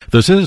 This is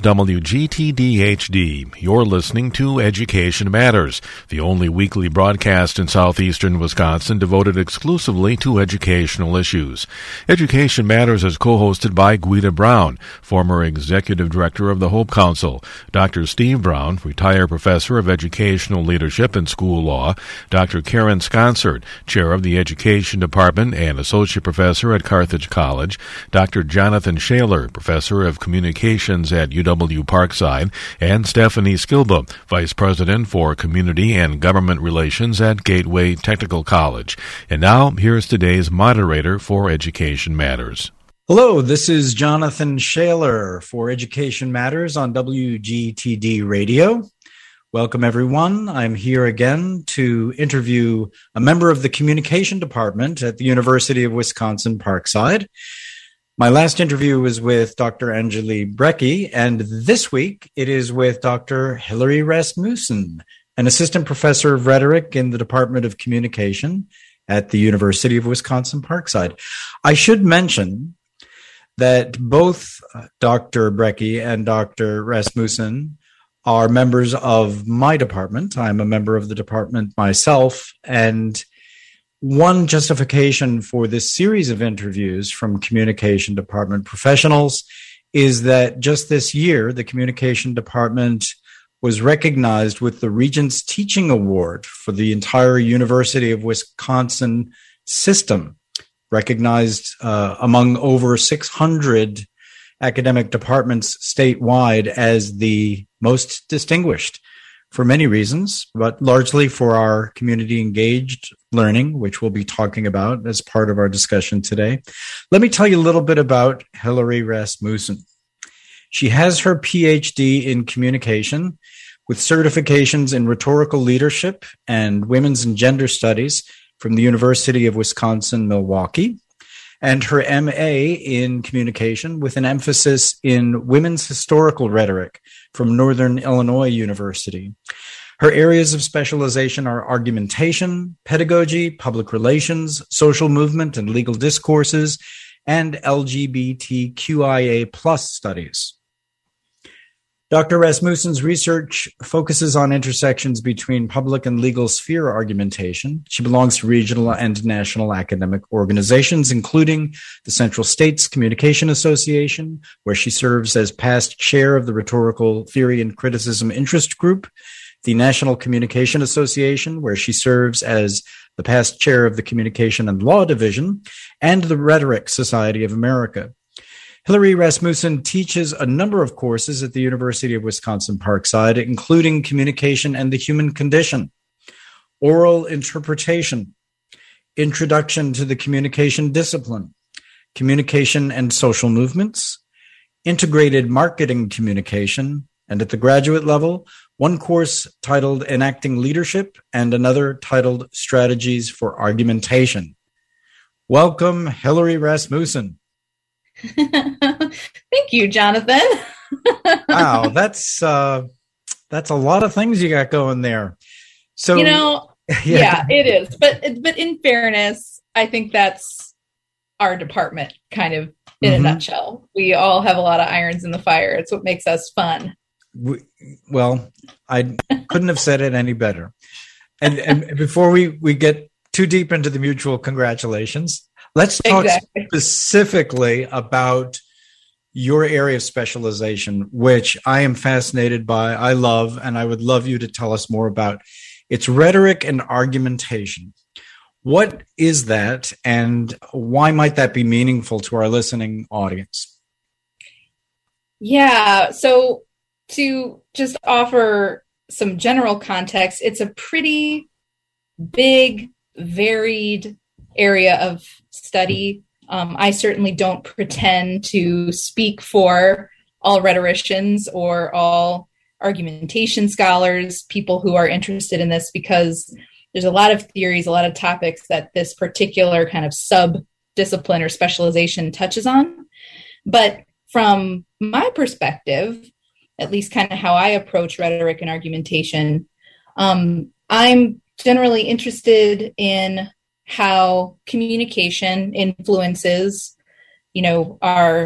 WGTD-HD. You're listening to Education Matters, the only weekly broadcast in southeastern Wisconsin devoted exclusively to educational issues. Education Matters is co-hosted by Guida Brown, former Executive Director of the Hope Council, Dr. Steve Brown, retired Professor of Educational Leadership and School Law, Dr. Karen Sconsard, Chair of the Education Department and Associate Professor at Carthage College, Dr. Jonathan Shaler, Professor of Communications at UW Parkside, and Stephanie Skilba, Vice President for Community and Government Relations at Gateway Technical College. And now, here's today's moderator for Education Matters. Hello, this is Jonathan Shaler for Education Matters on WGTD Radio. Welcome, everyone. I'm here again to interview a member of the Communication Department at the University of Wisconsin Parkside. My last interview was with Dr. Angeli Brekke, and this week it is with Dr. Hilary Rasmussen, an assistant professor of rhetoric in the Department of Communication at the University of Wisconsin Parkside. I should mention that both Dr. Brekke and Dr. Rasmussen are members of my department. I'm a member of the department myself, and one justification for this series of interviews from Communication Department professionals is that just this year, the Communication Department was recognized with the Regents Teaching Award for the entire University of Wisconsin system, recognized among over 600 academic departments statewide as the most distinguished for many reasons, but largely for our community-engaged learning, which we'll be talking about as part of our discussion today. Let me tell you a little bit about Hilary Rasmussen. She has her PhD in communication with certifications in rhetorical leadership and women's and gender studies from the University of Wisconsin-Milwaukee, and her MA in communication with an emphasis in women's historical rhetoric from Northern Illinois University. Her areas of specialization are argumentation, pedagogy, public relations, social movement and legal discourses, and LGBTQIA+ studies. Dr. Rasmussen's research focuses on intersections between public and legal sphere argumentation. She belongs to regional and national academic organizations, including the Central States Communication Association, where she serves as past chair of the Rhetorical Theory and Criticism Interest Group, the National Communication Association, where she serves as the past chair of the Communication and Law Division, and the Rhetoric Society of America. Hilary Rasmussen teaches a number of courses at the University of Wisconsin Parkside, including Communication and the Human Condition, Oral Interpretation, Introduction to the Communication Discipline, Communication and Social Movements, Integrated Marketing Communication, and at the graduate level, one course titled Enacting Leadership and another titled Strategies for Argumentation. Welcome, Hilary Rasmussen. Thank you, Jonathan. Wow, that's a lot of things you got going there. So yeah, it is. But in fairness, I think that's our department kind of in a nutshell. We all have a lot of irons in the fire. It's what makes us fun. Well, I couldn't have said it any better. And before we get too deep into the mutual congratulations, let's talk specifically about your area of specialization, which I am fascinated by, I love, and I would love you to tell us more about. It's rhetoric and argumentation. What is that, and why might that be meaningful to our listening audience? Yeah, so to just offer some general context, it's a pretty big, varied area of study. I certainly don't pretend to speak for all rhetoricians or all argumentation scholars, people who are interested in this, because there's a lot of theories, a lot of topics that this particular kind of sub-discipline or specialization touches on. But from my perspective, at least kind of how I approach rhetoric and argumentation, I'm generally interested in how communication influences, our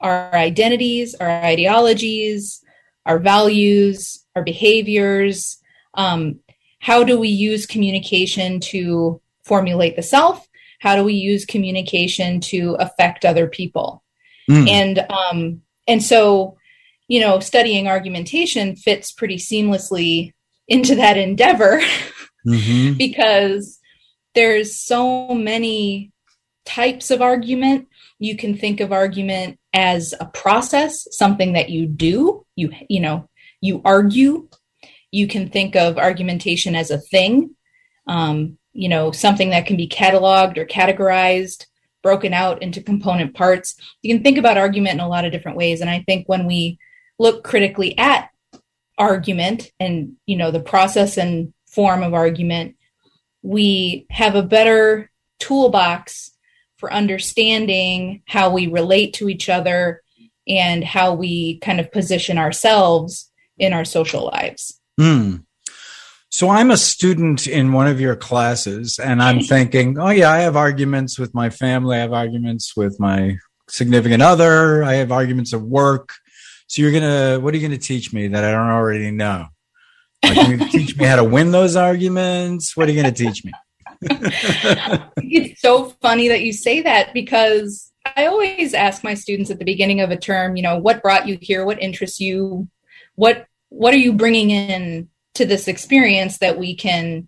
our identities, our ideologies, our values, our behaviors. How do we use communication to formulate the self? How do we use communication to affect other people? And so, studying argumentation fits pretty seamlessly into that endeavor because there's so many types of argument. You can think of argument as a process, something that you do. You argue. You can think of argumentation as a thing, something that can be cataloged or categorized, broken out into component parts. You can think about argument in a lot of different ways. And I think when we look critically at argument and, the process and form of argument, we have a better toolbox for understanding how we relate to each other and how we kind of position ourselves in our social lives. So I'm a student in one of your classes and I'm thinking, oh yeah, I have arguments with my family. I have arguments with my significant other. I have arguments at work. So what are you going to teach me that I don't already know? Like, you're going to teach me how to win those arguments? What are you going to teach me? It's so funny that you say that because I always ask my students at the beginning of a term, what brought you here? What interests you? What are you bringing in to this experience that we can,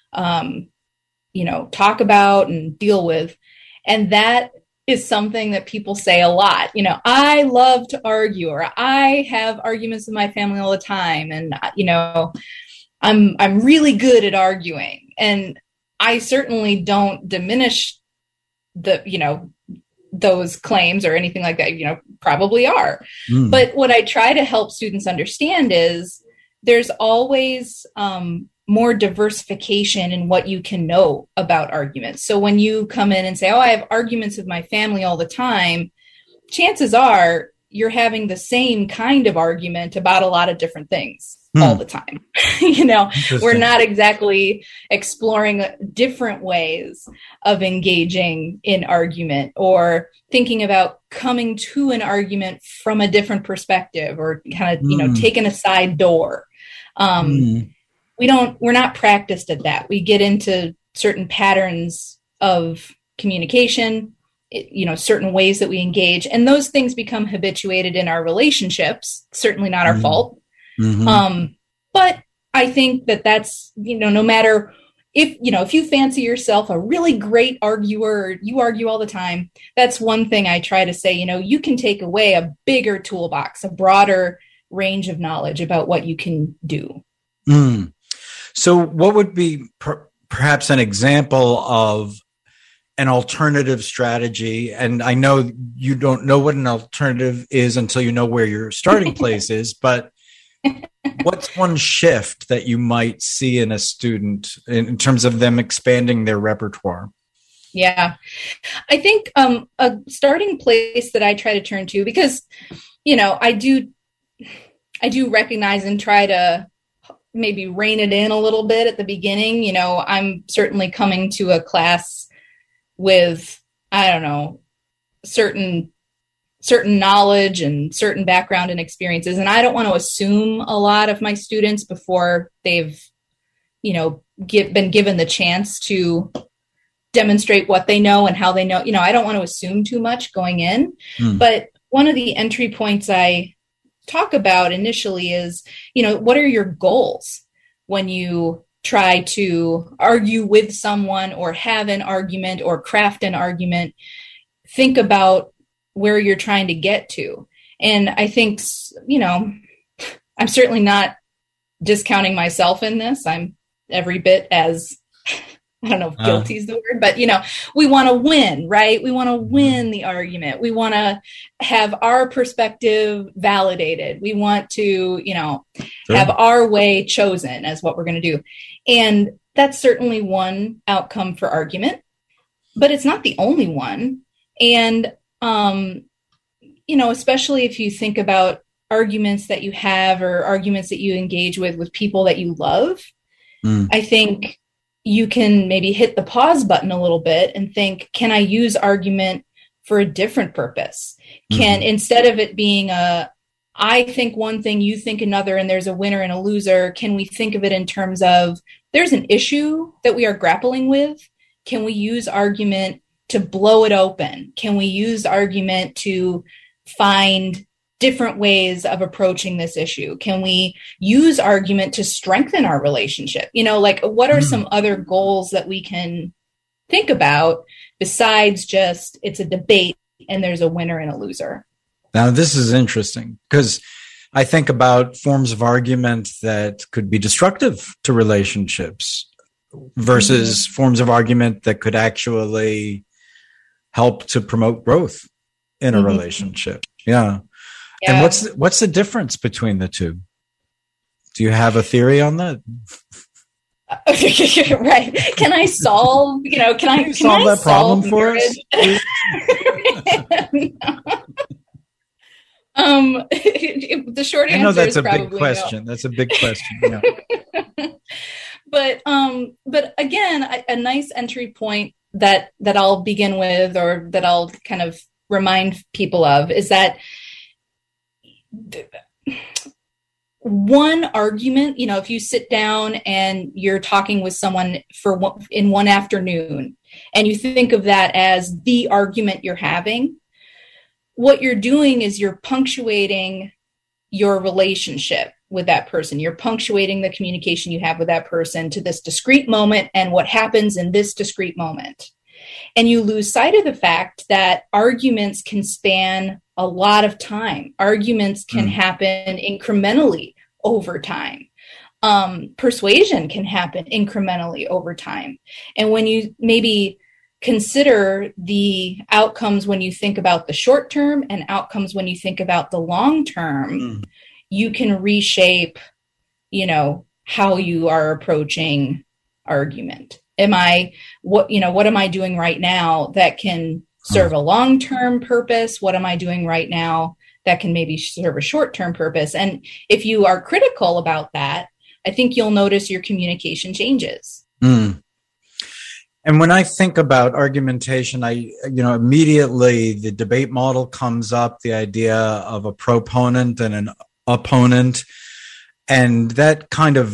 talk about and deal with? And that is something that people say a lot. I love to argue, or I have arguments with my family all the time. And, I'm really good at arguing. And I certainly don't diminish those claims or anything like that, probably are. But what I try to help students understand is there's always more diversification in what you can know about arguments. So when you come in and say, I have arguments with my family all the time, chances are you're having the same kind of argument about a lot of different things all the time. We're not exactly exploring different ways of engaging in argument or thinking about coming to an argument from a different perspective or kind of, taking a side door. We're not practiced at that. We get into certain patterns of communication, certain ways that we engage, and those things become habituated in our relationships, certainly not our fault. But I think that's, no matter if you fancy yourself a really great arguer, or you argue all the time, that's one thing I try to say, you can take away a bigger toolbox, a broader range of knowledge about what you can do. So what would be perhaps an example of an alternative strategy? And I know you don't know what an alternative is until you know where your starting place is, but what's one shift that you might see in a student in terms of them expanding their repertoire? Yeah, I think a starting place that I try to turn to, because, I do recognize and try to maybe rein it in a little bit at the beginning. I'm certainly coming to a class with, certain knowledge and certain background and experiences. And I don't want to assume a lot of my students before they've, been given the chance to demonstrate what they know and how they know. I don't want to assume too much going in. But one of the entry points I talk about initially is, what are your goals when you try to argue with someone or have an argument or craft an argument? Think about where you're trying to get to. And I think, I'm certainly not discounting myself in this. I'm every bit as, I don't know if guilty is the word, but, we want to win, right? We want to win the argument. We want to have our perspective validated. We want to, have our way chosen as what we're going to do. And that's certainly one outcome for argument, but it's not the only one. And, especially if you think about arguments that you have or arguments that you engage with people that you love, I think you can maybe hit the pause button a little bit and think, can I use argument for a different purpose? Can, instead of it being I think one thing, you think another, and there's a winner and a loser, can we think of it in terms of there's an issue that we are grappling with? Can we use argument to blow it open? Can we use argument to find different ways of approaching this issue? Can we use argument to strengthen our relationship? Like, what are some other goals that we can think about besides just it's a debate and there's a winner and a loser? Now, this is interesting because I think about forms of argument that could be destructive to relationships versus forms of argument that could actually help to promote growth in a relationship. Yeah. And what's the difference between the two? Do you have a theory on that? Right. Can I solve, can I solve that problem for us? The short answer is I know that's a probably big question. no. That's a big question. Yeah. But again, a nice entry point that I'll begin with, or that I'll kind of remind people of, is that one argument, if you sit down and you're talking with someone in one afternoon, and you think of that as the argument you're having, what you're doing is you're punctuating your relationship with that person. You're punctuating the communication you have with that person to this discrete moment and what happens in this discrete moment. And you lose sight of the fact that arguments can span a lot of time. Arguments can happen incrementally over time. Persuasion can happen incrementally over time. And when you maybe consider the outcomes when you think about the short term and outcomes when you think about the long term, you can reshape, how you are approaching argument. What am I doing right now that can serve a long-term purpose? What am I doing right now that can maybe serve a short-term purpose? And if you are critical about that, I think you'll notice your communication changes. And when I think about argumentation, immediately the debate model comes up, the idea of a proponent and an opponent. And that kind of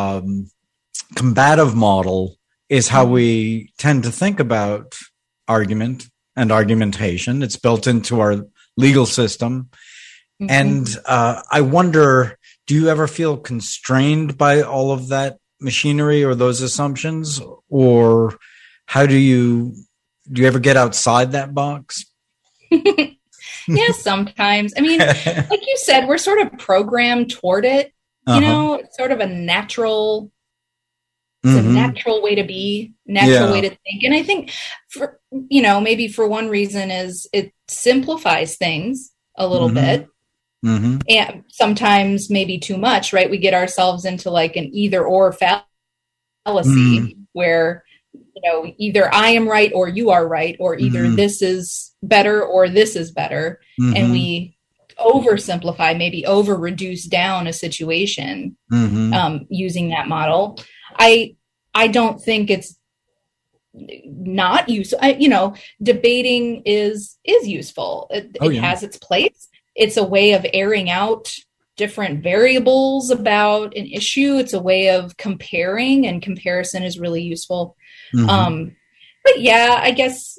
combative model is how we tend to think about argument and argumentation. It's built into our legal system. And I wonder, do you ever feel constrained by all of that machinery or those assumptions? Or how do you ever get outside that box? Yeah, sometimes. I mean, like you said, we're sort of programmed toward it. It's sort of a natural, it's a natural way to be, natural way to think. And I think maybe for one reason is it simplifies things a little bit. And sometimes maybe too much, right? We get ourselves into like an either or fallacy where, either I am right or you are right, or either this is better or this is better. And we oversimplify, maybe over reduce down a situation using that model. I don't think it's not useful. Debating is useful. It has its place. It's a way of airing out different variables about an issue. It's a way of comparing, and comparison is really useful. But yeah, I guess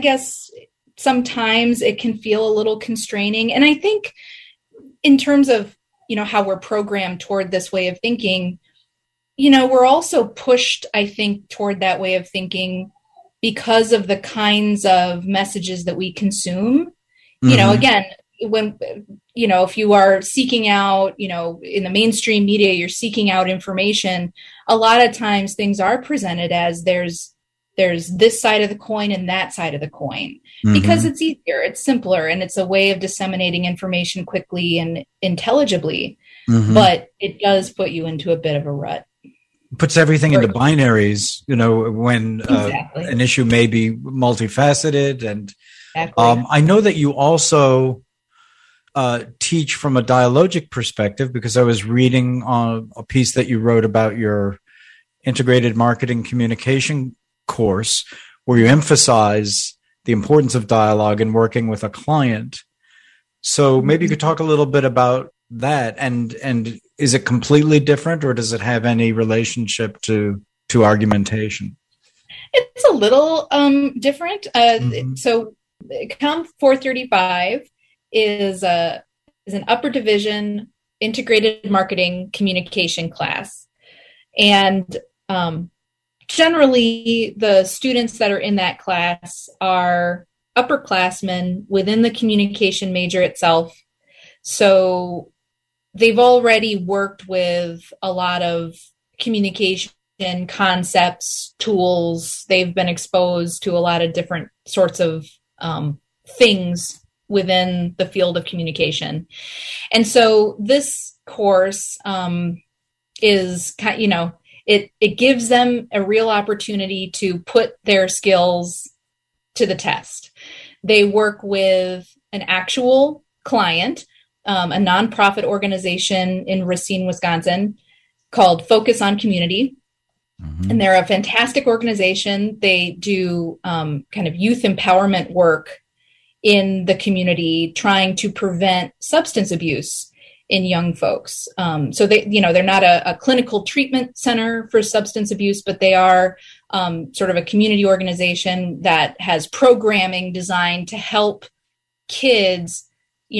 sometimes it can feel a little constraining. And I think in terms of, how we're programmed toward this way of thinking, we're also pushed, I think, toward that way of thinking because of the kinds of messages that we consume. Again, when, if you are seeking out, in the mainstream media, you're seeking out information, a lot of times things are presented as there's this side of the coin and that side of the coin, because it's easier, it's simpler, and it's a way of disseminating information quickly and intelligibly. But it does put you into a bit of a rut. Puts everything into binaries, when an issue may be multifaceted. And I know that you also teach from a dialogic perspective, because I was reading on a piece that you wrote about your integrated marketing communication course, where you emphasize the importance of dialogue in working with a client. So maybe you could talk a little bit about that, and is it completely different, or does it have any relationship to argumentation? It's a little different. So COM 435 is an upper division integrated marketing communication class. And generally, the students that are in that class are upperclassmen within the communication major itself. So they've already worked with a lot of communication concepts, tools. They've been exposed to a lot of different sorts of things within the field of communication. And so this course is, it gives them a real opportunity to put their skills to the test. They work with an actual client, a nonprofit organization in Racine, Wisconsin, called Focus on Community. Mm-hmm. And they're a fantastic organization. They do kind of youth empowerment work in the community, trying to prevent substance abuse in young folks. So they're not a clinical treatment center for substance abuse, but they are sort of a community organization that has programming designed to help kids,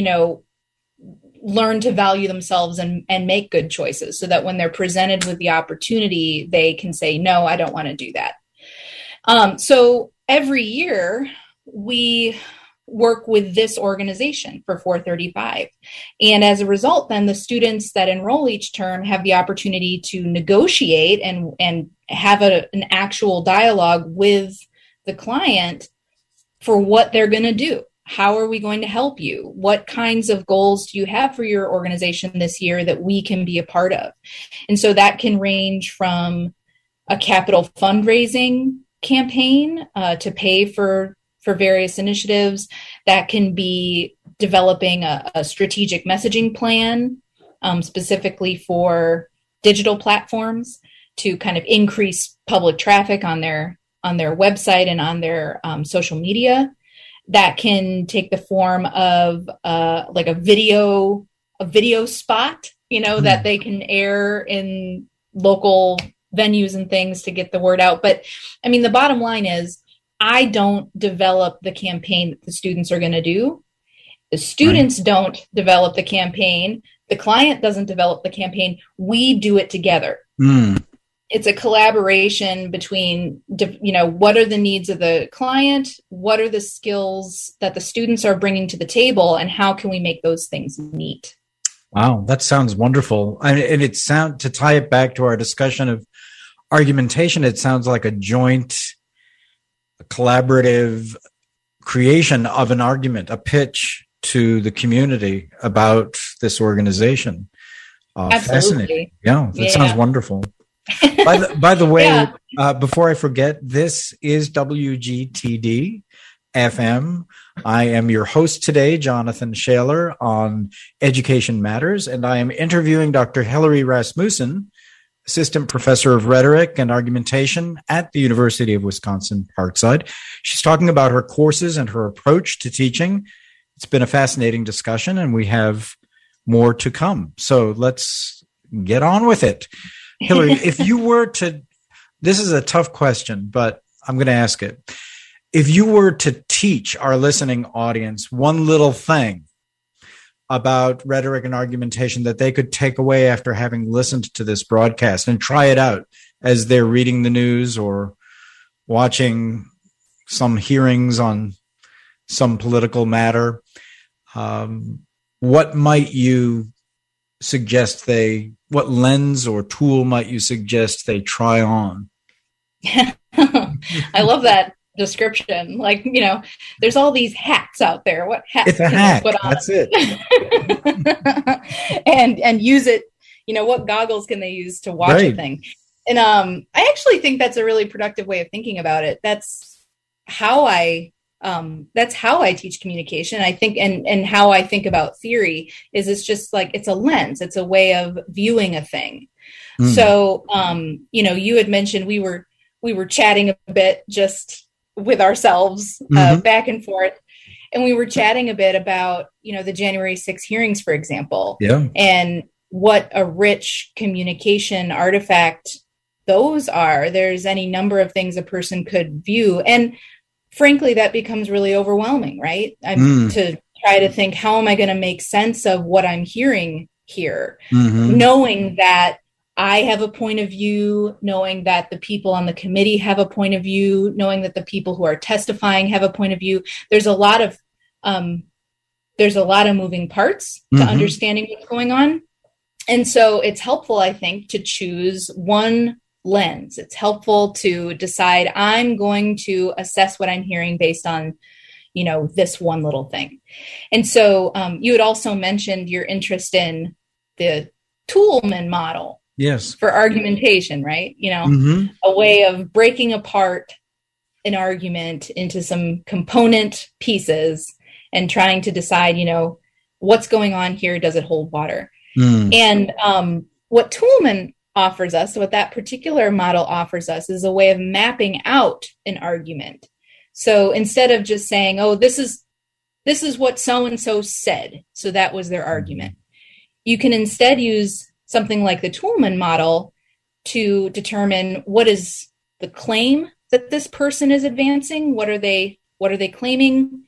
learn to value themselves and make good choices, so that when they're presented with the opportunity, they can say, no, I don't want to do that. So every year we work with this organization for 435. And as a result, then the students that enroll each term have the opportunity to negotiate and have an actual dialogue with the client for what they're going to do. How are we going to help you? What kinds of goals do you have for your organization this year that we can be a part of? And so that can range from a capital fundraising campaign to pay for various initiatives. That can be developing a strategic messaging plan specifically for digital platforms to kind of increase public traffic on their website and on their social media. That can take the form of like a video spot, that they can air in local venues and things to get the word out. But I mean, the bottom line is, I don't develop the campaign that the students are going to do. The students don't develop the campaign. The client doesn't develop the campaign. We do it together. It's a collaboration between, what are the needs of the client? What are the skills that the students are bringing to the table? And how can we make those things meet? Wow, that sounds wonderful. And to tie it back to our discussion of argumentation, it sounds like a joint, collaborative creation of an argument, a pitch to the community about this organization. Fascinating. Yeah, that sounds wonderful. By the way, before I forget, this is WGTD FM. I am your host today, Jonathan Shaler, on Education Matters, and I am interviewing Dr. Hilary Rasmussen, Assistant Professor of Rhetoric and Argumentation at the University of Wisconsin-Parkside. She's talking about her courses and her approach to teaching. It's been a fascinating discussion, and we have more to come. So let's get on with it. Hilary, if you were to, this is a tough question, but I'm going to ask it. If you were to teach our listening audience one little thing about rhetoric and argumentation that they could take away after having listened to this broadcast and try it out as they're reading the news or watching some hearings on some political matter, what might you suggest what lens or tool might you suggest they try on? I love that description. Like, there's all these hats out there. What hat it's a hat. Put on? That's it. and use it. What goggles can they use to watch a thing? And I actually think that's a really productive way of thinking about it. That's how I teach communication. I think, and how I think about theory is it's just like, it's a lens. It's a way of viewing a thing. So, you had mentioned we were chatting a bit just with ourselves back and forth. And we were chatting a bit about, the January 6 hearings, for example, and what a rich communication artifact those are. There's any number of things a person could view. And frankly, that becomes really overwhelming, right? To try to think, how am I going to make sense of what I'm hearing here? Knowing that I have a point of view, knowing that the people on the committee have a point of view, knowing that the people who are testifying have a point of view. There's a lot of moving parts to understanding what's going on. And so it's helpful, I think, to choose one lens. It's helpful to decide, I'm going to assess what I'm hearing based on, this one little thing. And so you had also mentioned your interest in the Toulmin model. Yes. For argumentation, right? A way of breaking apart an argument into some component pieces and trying to decide, what's going on here? Does it hold water? And what Toulmin offers us, what that particular model offers us, is a way of mapping out an argument. So instead of just saying, oh, this is what so-and-so said, so that was their argument, you can instead use something like the Toulmin model to determine what is the claim that this person is advancing. What are they claiming?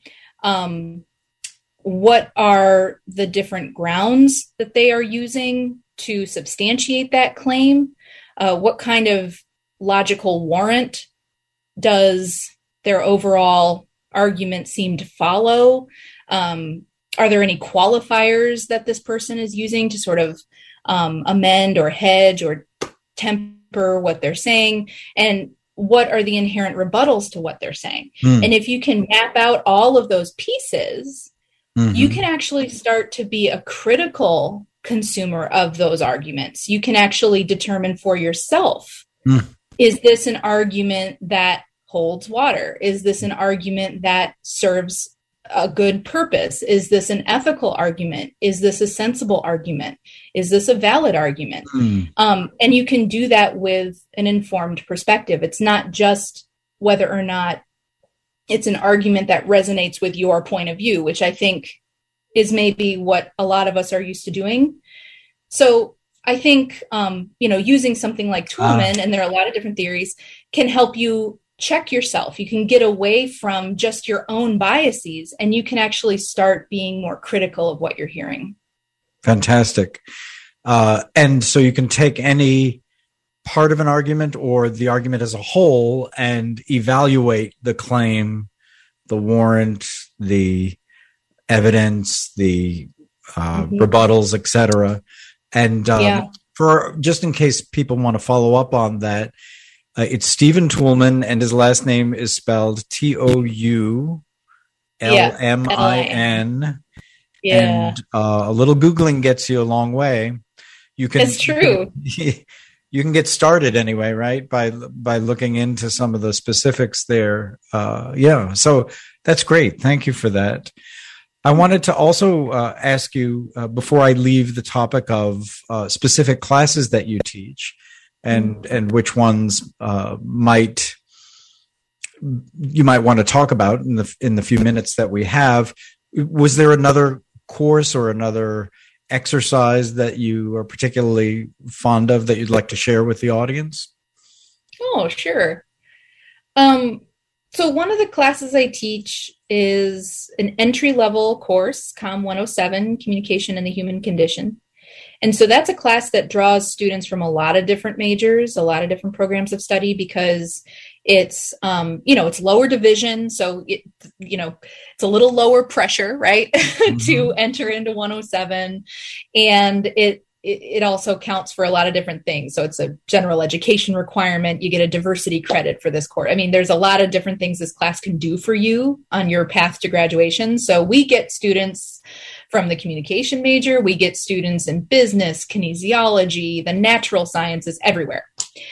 What are the different grounds that they are using to substantiate that claim? What kind of logical warrant does their overall argument seem to follow? Are there any qualifiers that this person is using to sort of amend or hedge or temper what they're saying? And what are the inherent rebuttals to what they're saying? And if you can map out all of those pieces, you can actually start to be a critical consumer of those arguments. You can actually determine for yourself, is this an argument that holds water? Is this an argument that serves a good purpose? Is this an ethical argument? Is this a sensible argument? Is this a valid argument? And you can do that with an informed perspective. It's not just whether or not it's an argument that resonates with your point of view, which I think is maybe what a lot of us are used to doing. So I think, using something like Toulmin, and there are a lot of different theories, can help you check yourself. You can get away from just your own biases, and you can actually start being more critical of what you're hearing. Fantastic. And so you can take any part of an argument or the argument as a whole and evaluate the claim, the warrant, the evidence, the rebuttals, etc. And for just in case people want to follow up on that, it's Stephen Toulmin, and his last name is spelled Toulmin. And a little Googling gets you a long way. It's true. You can get started anyway, right? By looking into some of the specifics there. So that's great. Thank you for that. I wanted to also ask you, before I leave the topic of specific classes that you teach, and which ones you might want to talk about in the few minutes that we have. Was there another course or another exercise that you are particularly fond of that you'd like to share with the audience? Oh, sure. So one of the classes I teach is an entry-level course, COM 107, Communication in the Human Condition. And so that's a class that draws students from a lot of different majors, a lot of different programs of study, because it's, it's lower division. So, it's a little lower pressure, right, to enter into 107. And it also counts for a lot of different things. So it's a general education requirement. You get a diversity credit for this course. I mean, there's a lot of different things this class can do for you on your path to graduation. So we get students from the communication major. We get students in business, kinesiology, the natural sciences, everywhere.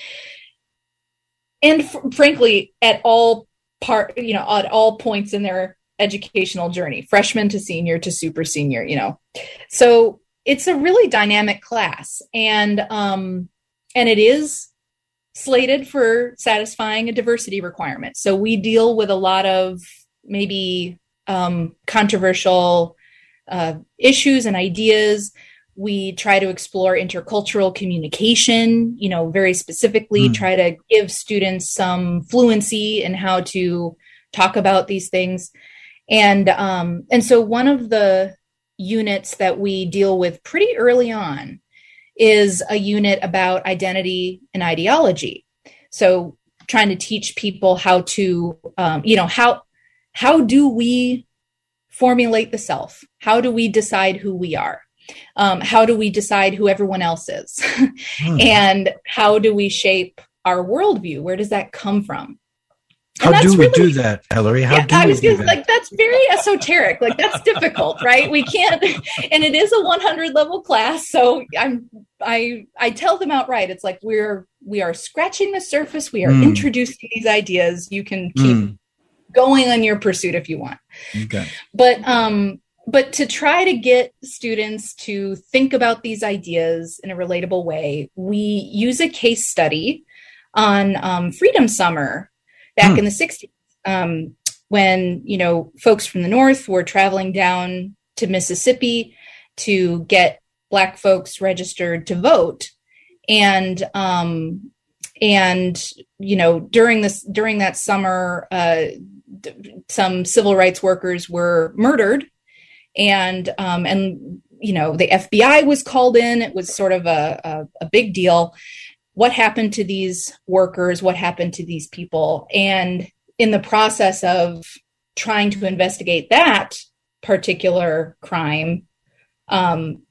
And frankly, at all points in their educational journey, freshman to senior to super senior, So it's a really dynamic class, and it is slated for satisfying a diversity requirement. So we deal with a lot of maybe controversial issues and ideas. We try to explore intercultural communication, very specifically try to give students some fluency in how to talk about these things. And so one of the units that we deal with pretty early on is a unit about identity and ideology. So trying to teach people how to, how do we formulate the self? How do we decide who we are? How do we decide who everyone else is? And how do we shape our worldview? Where does that come from? How do we do that, Hillary? That's very esoteric. That's difficult, right? We can't, and it is a 100 level class. So I tell them outright, it's like, we are scratching the surface. We are introducing these ideas. You can keep going on your pursuit if you want. Okay. But to try to get students to think about these ideas in a relatable way, we use a case study on Freedom Summer back in the 60s, when, folks from the North were traveling down to Mississippi to get Black folks registered to vote. And during that summer, some civil rights workers were murdered. And the FBI was called in. It was sort of a big deal. What happened to these workers? What happened to these people? And in the process of trying to investigate that particular crime, other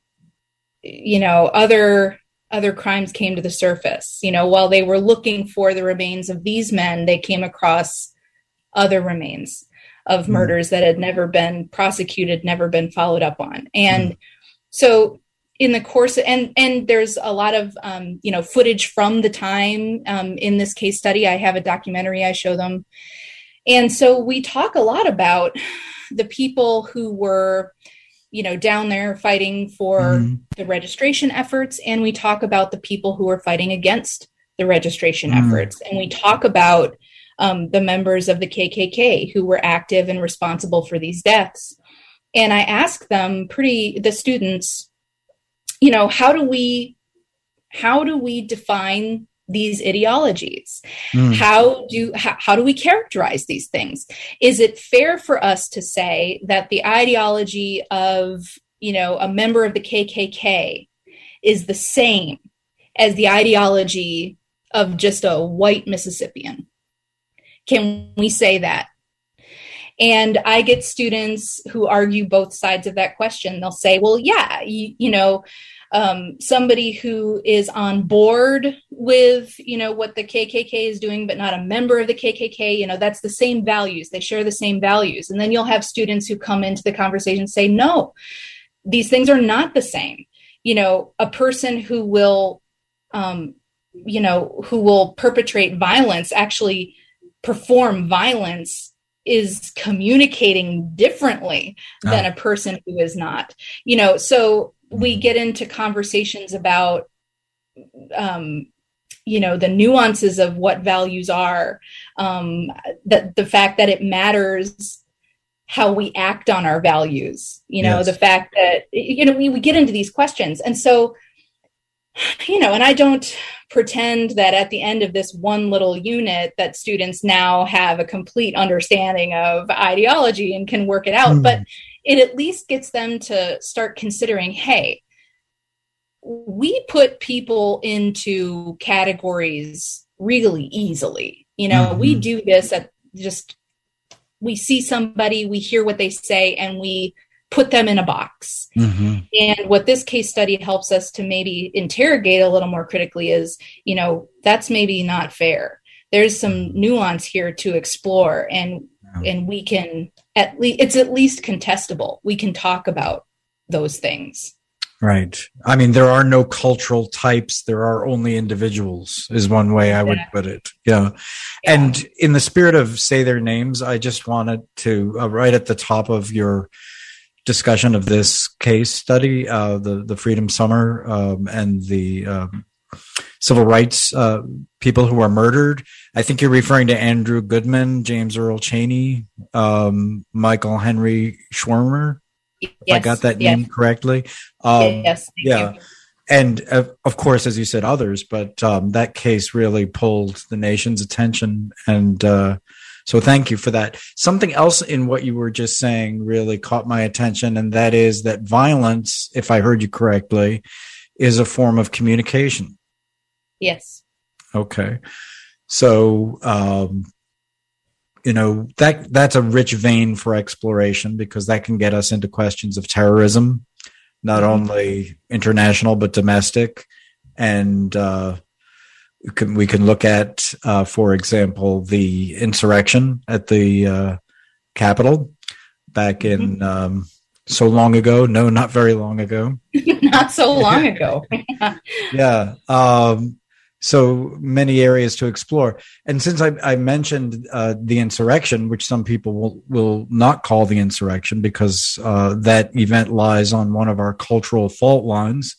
crimes came to the surface. While they were looking for the remains of these men, they came across other remains of murders that had never been prosecuted, never been followed up on. And so in the course, and there's a lot of, footage from the time in this case study. I have a documentary I show them. And so we talk a lot about the people who were, down there fighting for the registration efforts. And we talk about the people who were fighting against the registration efforts. And we talk about the members of the KKK who were active and responsible for these deaths. And I ask them, the students, how do we define these ideologies? How do we characterize these things? Is it fair for us to say that the ideology of, a member of the KKK is the same as the ideology of just a white Mississippian? Can we say that? And I get students who argue both sides of that question. They'll say, well, yeah, somebody who is on board with, what the KKK is doing, but not a member of the KKK, that's the same values. They share the same values. And then you'll have students who come into the conversation and say, no, these things are not the same. A person who will, who will perpetrate violence, actually perform violence, is communicating differently than a person who is not, so we get into conversations about, the nuances of what values are, that the fact that it matters how we act on our values, the fact that, we get into these questions. And so, and I don't pretend that at the end of this one little unit that students now have a complete understanding of ideology and can work it out, but it at least gets them to start considering, hey, we put people into categories really easily. We do this we see somebody, we hear what they say, and we put them in a box. And what this case study helps us to maybe interrogate a little more critically is, that's maybe not fair. There's some nuance here to explore, and we can it's at least contestable. We can talk about those things. Right. I mean, there are no cultural types. There are only individuals is one way I would put it. Yeah. And in the spirit of say their names, I just wanted to, right at the top of your discussion of this case study, the Freedom Summer, and the civil rights people who were murdered. I think you're referring to Andrew Goodman, James Earl Chaney, Michael Henry Schwimmer. Yes, I got that name correctly. Yes, thank you. And of course, as you said, others, but that case really pulled the nation's attention. And so thank you for that. Something else in what you were just saying really caught my attention, and that is that violence, if I heard you correctly, is a form of communication. Yes. Okay. So, that's a rich vein for exploration, because that can get us into questions of terrorism, not only international, but domestic. And we can look at, for example, the insurrection at the Capitol back in so long ago. No, not very long ago. Not so long ago. Yeah. So many areas to explore. And since I mentioned the insurrection, which some people will not call the insurrection because that event lies on one of our cultural fault lines,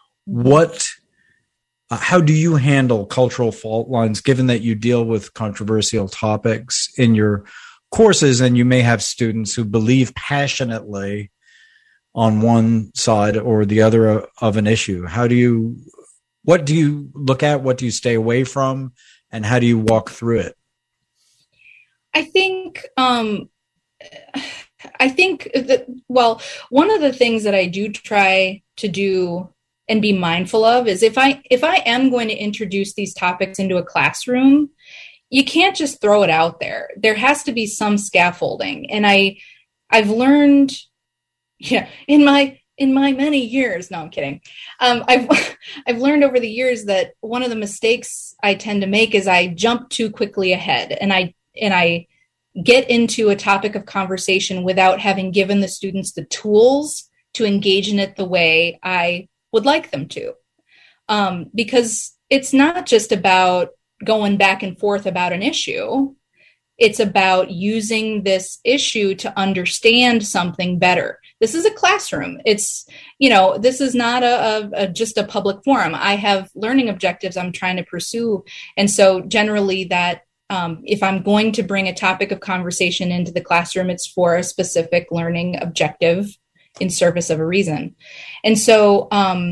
how do you handle cultural fault lines, given that you deal with controversial topics in your courses, and you may have students who believe passionately on one side or the other of an issue? What do you look at? What do you stay away from? And how do you walk through it? I think that, one of the things that I do try to do and be mindful of is if I am going to introduce these topics into a classroom, you can't just throw it out there. There has to be some scaffolding. And I've learned, in my many years, no, I'm kidding. I've learned over the years that one of the mistakes I tend to make is I jump too quickly ahead, and I get into a topic of conversation without having given the students the tools to engage in it the way I would like them to. Because it's not just about going back and forth about an issue. It's about using this issue to understand something better. This is a classroom. It's, this is not just a public forum. I have learning objectives I'm trying to pursue. And so generally that if I'm going to bring a topic of conversation into the classroom, it's for a specific learning objective in service of a reason. And so,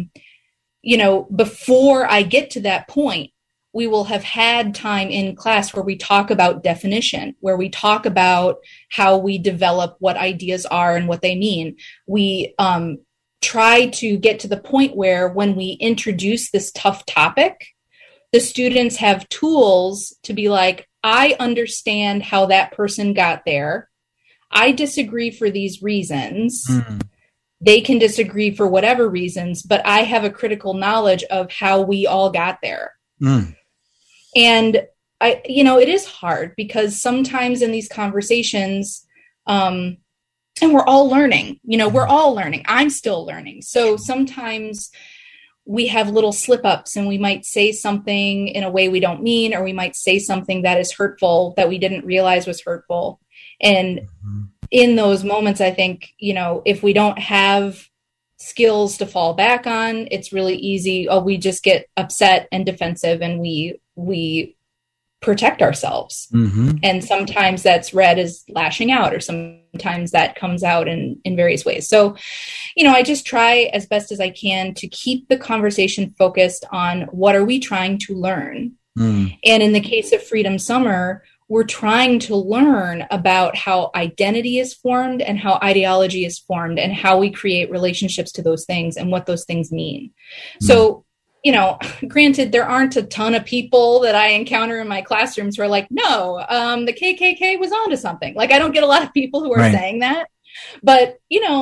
before I get to that point, we will have had time in class where we talk about definition, where we talk about how we develop what ideas are and what they mean. We try to get to the point where when we introduce this tough topic, the students have tools to be like, I understand how that person got there. I disagree for these reasons. Mm-hmm. They can disagree for whatever reasons, but I have a critical knowledge of how we all got there. Mm. And it is hard because sometimes in these conversations, and we're all learning, we're all learning. I'm still learning. So sometimes we have little slip ups and we might say something in a way we don't mean, or we might say something that is hurtful that we didn't realize was hurtful. And in those moments, I think, if we don't have skills to fall back on, it's really easy. We just get upset and defensive and we protect ourselves. Mm-hmm. And sometimes that's read as lashing out, or sometimes that comes out in various ways. So, I just try as best as I can to keep the conversation focused on what are we trying to learn. Mm. And in the case of Freedom Summer, we're trying to learn about how identity is formed and how ideology is formed and how we create relationships to those things and what those things mean. Mm. So, granted, there aren't a ton of people that I encounter in my classrooms who are like, no, the KKK was onto something. Like, I don't get a lot of people who are saying that. But,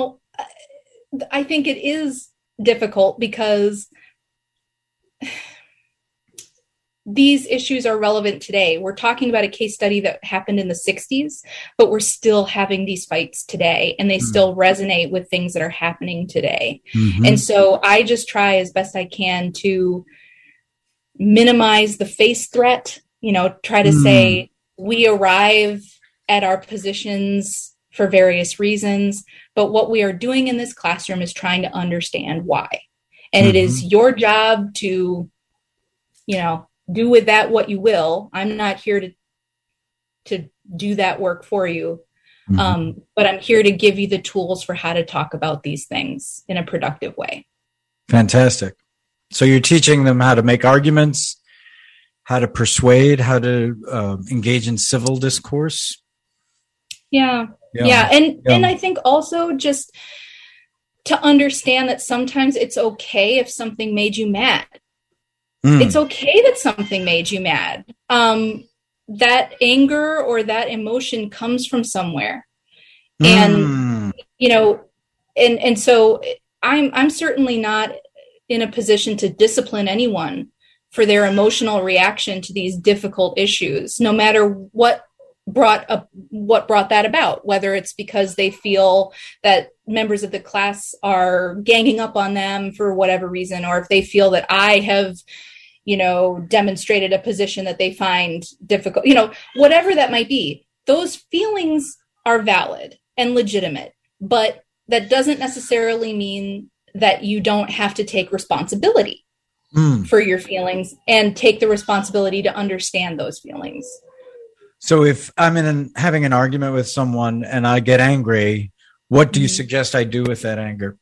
I think it is difficult because these issues are relevant today. We're talking about a case study that happened in the 60s, but we're still having these fights today, and they still resonate with things that are happening today. Mm-hmm. And so I just try as best I can to minimize the face threat, try to say we arrive at our positions for various reasons, but what we are doing in this classroom is trying to understand why. And it is your job to do with that what you will. I'm not here to do that work for you. But I'm here to give you the tools for how to talk about these things in a productive way. Fantastic. So you're teaching them how to make arguments, how to persuade, how to engage in civil discourse. Yeah. And I think also just to understand that sometimes it's okay if something made you mad. It's okay that something made you mad. That anger or that emotion comes from somewhere. And, and so I'm certainly not in a position to discipline anyone for their emotional reaction to these difficult issues, no matter what brought that about, whether it's because they feel that members of the class are ganging up on them for whatever reason, or if they feel that I have demonstrated a position that they find difficult, whatever that might be. Those feelings are valid and legitimate, but that doesn't necessarily mean that you don't have to take responsibility for your feelings and take the responsibility to understand those feelings. So if I'm having an argument with someone and I get angry, what do you suggest I do with that anger?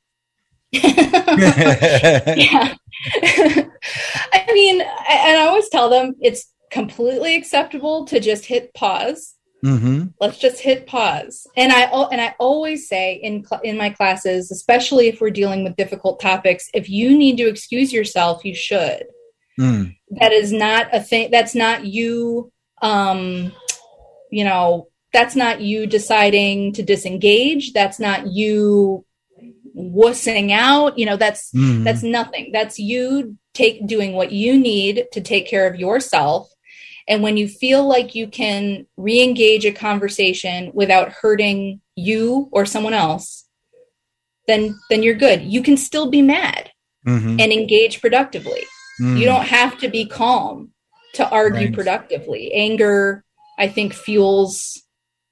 Yeah. I mean, and I always tell them it's completely acceptable to just hit pause. Let's just hit pause. And I always say in my classes, especially if we're dealing with difficult topics, if you need to excuse yourself, you should. That is not a thing. That's not you. That's not you deciding to disengage. That's not you wussing out. That's nothing. That's you doing what you need to take care of yourself. And when you feel like you can re-engage a conversation without hurting you or someone else, then you're good. You can still be mad and engage productively. You don't have to be calm to argue productively. Anger, I think, fuels,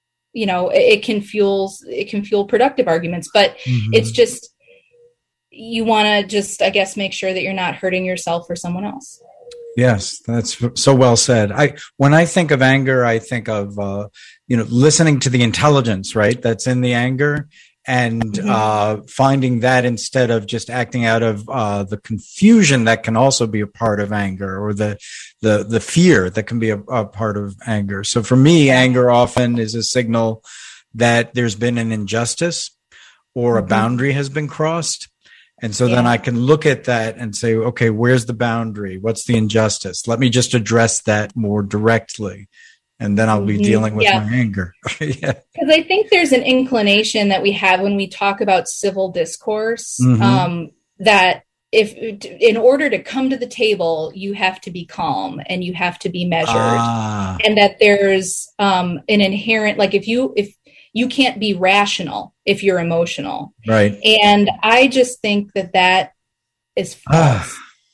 it can fuel productive arguments, but it's just, you want to just, I guess, make sure that you're not hurting yourself or someone else. Yes, that's so well said. When I think of anger, I think of, listening to the intelligence, right, that's in the anger, and finding that instead of just acting out of the confusion that can also be a part of anger, or the fear that can be a part of anger. So for me, anger often is a signal that there's been an injustice or a boundary has been crossed. And so then I can look at that and say, okay, where's the boundary? What's the injustice? Let me just address that more directly. And then I'll be dealing with my anger. Because I think there's an inclination that we have when we talk about civil discourse, that if in order to come to the table, you have to be calm and you have to be measured. And that there's an inherent, like if you can't be rational if you're emotional. Right. And I just think that is false.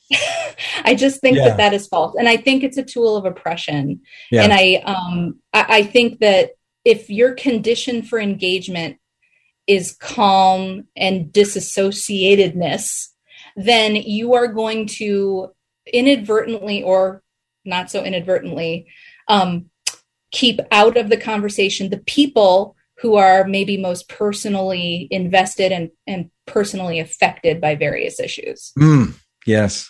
I just think that is false. And I think it's a tool of oppression. And I think that if your condition for engagement is calm and disassociatedness, then you are going to inadvertently or not so inadvertently keep out of the conversation the people who are maybe most personally invested and personally affected by various issues. Yes.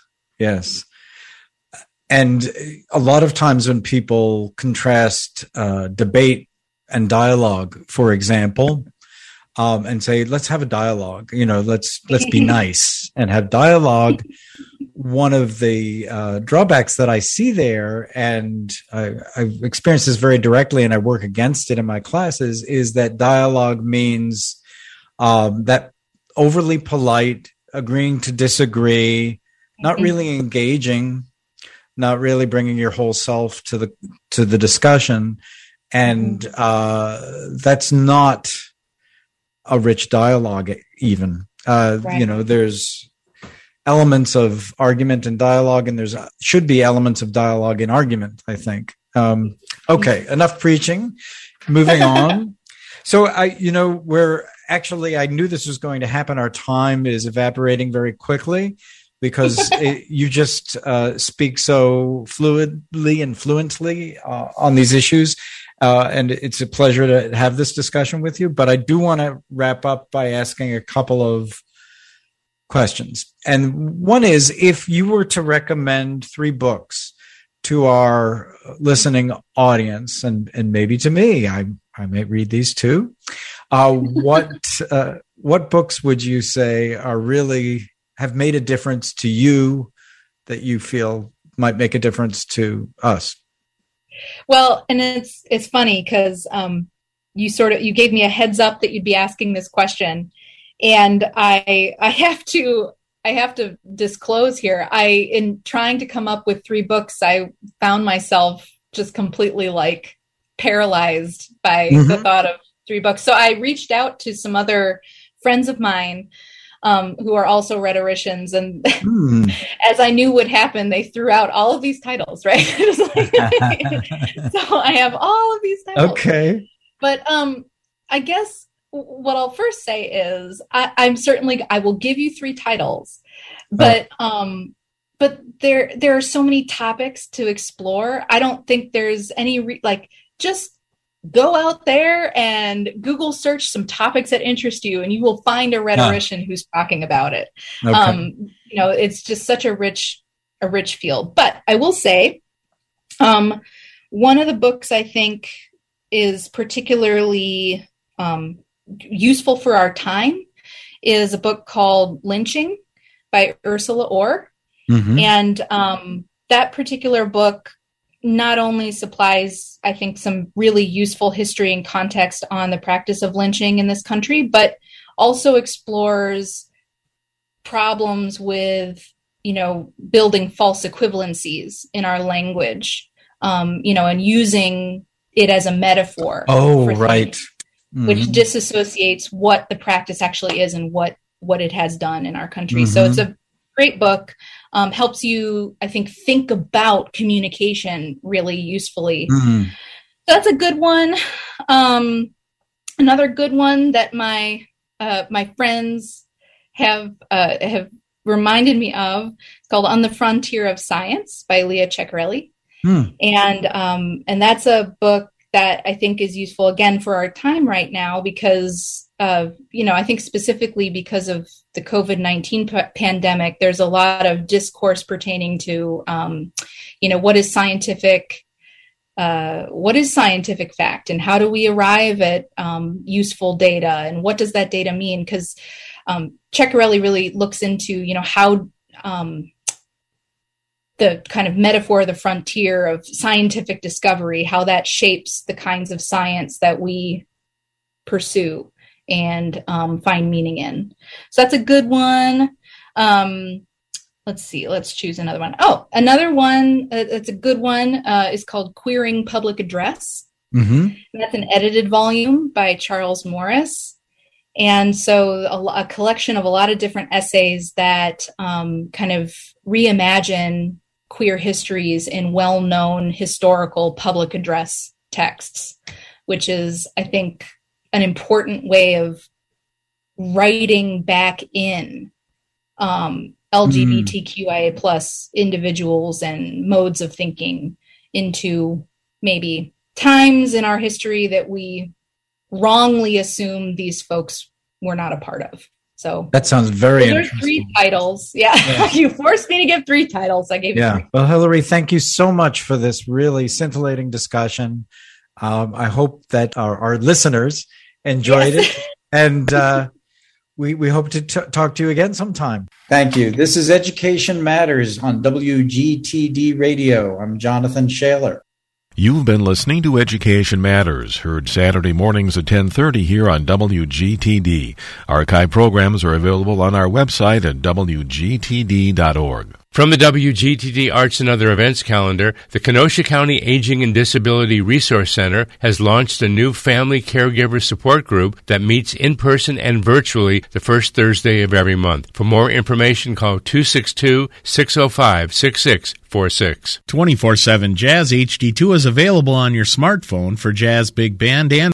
And a lot of times when people contrast debate and dialogue, for example, and say, let's have a dialogue, let's be nice and have dialogue. One of the drawbacks that I see there, and I've experienced this very directly and I work against it in my classes, is that dialogue means that overly polite, agreeing to disagree, not really engaging, not really bringing your whole self to the discussion. And that's not a rich dialogue even. There's elements of argument and dialogue, and there's should be elements of dialogue in argument, I think. Okay, enough preaching. Moving on. So I knew this was going to happen. Our time is evaporating very quickly. because you just speak so fluidly and fluently on these issues. And it's a pleasure to have this discussion with you. But I do want to wrap up by asking a couple of questions. And one is, if you were to recommend 3 books to our listening audience, and maybe to me, I may read these too. What books would you say are really have made a difference to you that you feel might make a difference to us? Well, and it's funny because you gave me a heads up that you'd be asking this question, and I have to disclose here. In trying to come up with 3 books, I found myself just completely like paralyzed by the thought of 3 books. So I reached out to some other friends of mine who are also rhetoricians, and as I knew would happen, they threw out all of these titles, right? So I have all of these titles. Okay. But I guess what I'll first say is I will give you 3 titles, but there are so many topics to explore. I don't think there's any just go out there and Google search some topics that interest you, and you will find a rhetorician who's talking about it. Okay. It's just such a rich field. But I will say, one of the books I think is particularly useful for our time is a book called Lynching by Ursula Orr. And that particular book not only supplies, I think, some really useful history and context on the practice of lynching in this country, but also explores problems with, building false equivalencies in our language, and using it as a metaphor. Oh, right. Which disassociates what the practice actually is and what it has done in our country. So it's a great book. Helps you, I think about communication really usefully. So that's a good one. Another good one that my friends have reminded me of, it's called On the Frontier of Science by Leah Ceccarelli. And that's a book that I think is useful again for our time right now because I think specifically because of the COVID-19 pandemic, there's a lot of discourse pertaining to, what is scientific fact and how do we arrive at useful data and what does that data mean? Because Ceccarelli really looks into, how the kind of metaphor, the frontier of scientific discovery, how that shapes the kinds of science that we pursue and find meaning in. So that's a good one. Let's see. Let's choose another one. Oh, another one that's a good one is called Queering Public Address. And that's an edited volume by Charles Morris. And so a collection of a lot of different essays that kind of reimagine queer histories in well-known historical public address texts, which is, I think, an important way of writing back in LGBTQIA plus individuals and modes of thinking into maybe times in our history that we wrongly assume these folks were not a part of. So that sounds very interesting. 3 titles. Yeah. You forced me to give 3 titles. I gave you 3. Well, Hillary, thank you so much for this really scintillating discussion. I hope that our listeners enjoyed it. And we hope to talk to you again sometime. Thank you. This is Education Matters on WGTD Radio. I'm Jonathan Shaler. You've been listening to Education Matters, heard Saturday mornings at 10:30 here on WGTD. Archive programs are available on our website at WGTD.org. From the WGTD Arts and Other Events calendar, the Kenosha County Aging and Disability Resource Center has launched a new family caregiver support group that meets in person and virtually the first Thursday of every month. For more information, call 262-605-6646. 24/7 Jazz HD2 is available on your smartphone for Jazz Big Band and